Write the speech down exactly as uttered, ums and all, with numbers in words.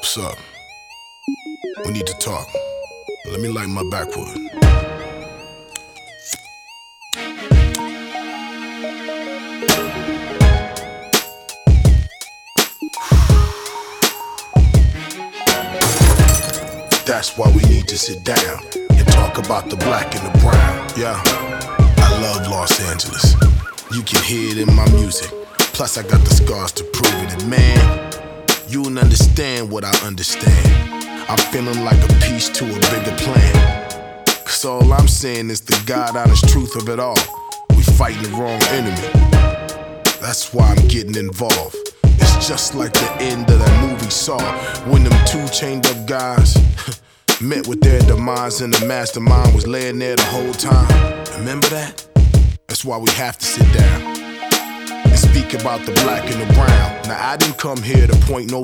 What's up? We need to talk. Let me light my backwood. That's why we need to sit down and talk about the black and the brown. Yeah, I love Los Angeles. You can hear it in my music. Plus I got the scars to prove it. And man, you won't understand what I understand. I'm feeling like a piece to a bigger plan. Cause all I'm saying is the God honest truth of it all. We fighting the wrong enemy. That's why I'm getting involved. It's just like the end of that movie Saw, when them two chained up guys met with their demise and the mastermind was laying there the whole time. Remember that? That's why we have to sit down and speak about the black and the brown. Now I didn't come here to point no